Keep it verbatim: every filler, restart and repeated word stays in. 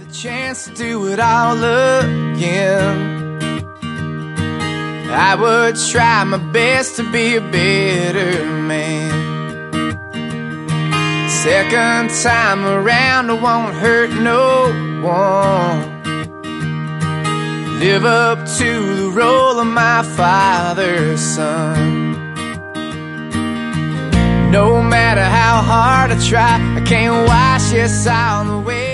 the chance to do it all again, I would try my best to be a better man. Second time around, I won't hurt no one. Live up to the role of my father's son. No matter how hard I try, I can't wash this all away.